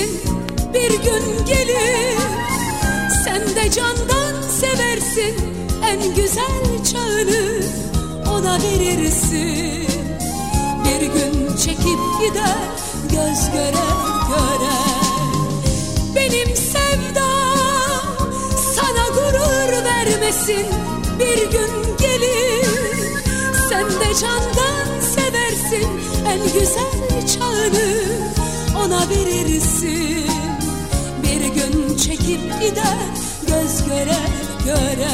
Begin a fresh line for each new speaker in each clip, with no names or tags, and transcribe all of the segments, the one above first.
vermesin, bir gün gelir sen de candan seversin, en güzel çağını ona verirsin. Bir gün çekip gider göz göre göre. Benim sevdam sana gurur vermesin, bir gün gelir sen de candan seversin, en güzel çağını ona verirsin. Bir gün çekip gider göz göre göre.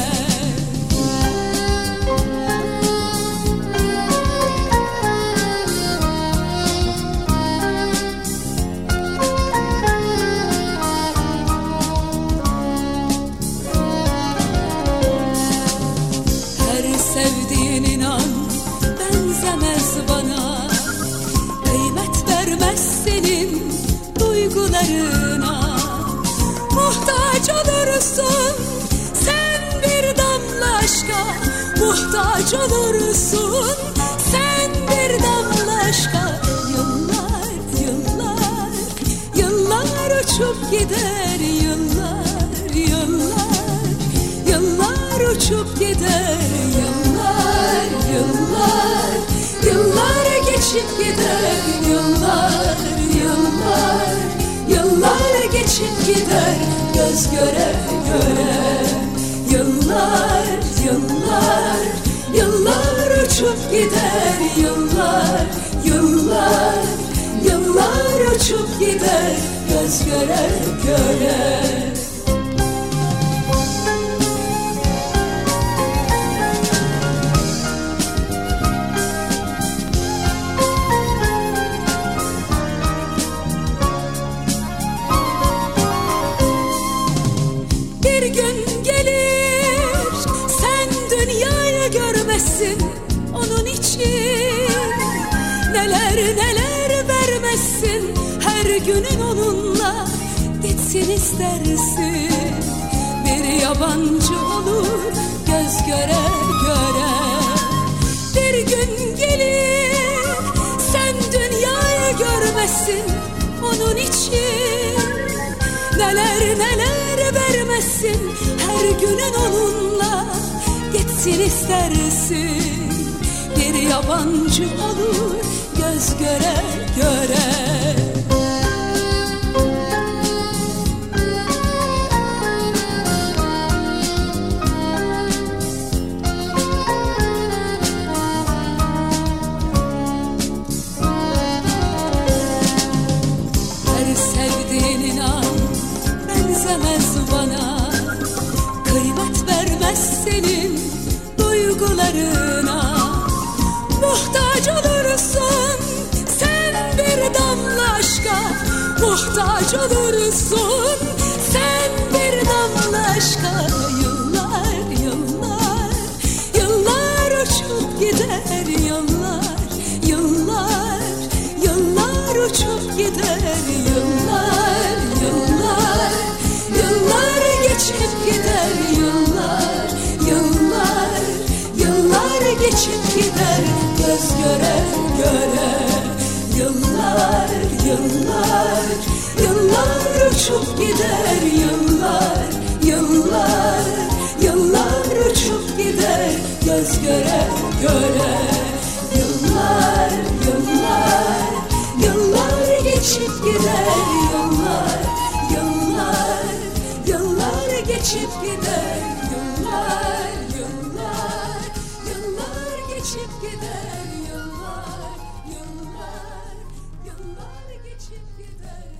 Sevdiğin inan benzemez bana, kıymet vermez senin duygularına. Muhtaç olursun sen bir damla aşka, muhtaç olursun sen bir damla aşka. Yıllar yıllar yıllar uçup gider, yıllar yıllar yıllar uçup gider. Yıllar, yıllar geçip gider, yıllar, yıllar, yıllar geçip gider göz göre göre. Yıllar, yıllar, yıllar uçup gider, yıllar, yıllar, yıllar uçup gider göz göre göre. Bir gün gelir sen dünyayı görmezsin, onun için neler neler vermezsin. Her günün onunla geçsin istersin, bir yabancı olur göz göre göre. Bir gün gelir sen dünyayı görmezsin, onun için neler neler vermezsin. Her günün onunla geçsin istersin, bir yabancı olur göz göre göre. Her sevdiğin inan benzemez bana, kıymet vermez senin duygularına. Muhtaç olursun sen bir damla aşka, muhtaç olursun sen bir damla aşka. Yıllar yıllar yıllar uçup gider, yıllar yıllar yıllar uçup gider. Yıllar yıllar yıllar geçip gider, yıllar yıllar yıllar geçip gider göz göre göre. Yıllar yıllar yıllar uçup gider, yıllar yıllar yıllar uçup gider göz göre göre. Yıllar yıllar yıllar geçip gider, yıllar yıllar yıllar geçip gider. Yıllar yıllar yıllar geçip gider, yıllar yıllar yıllar geçip gider.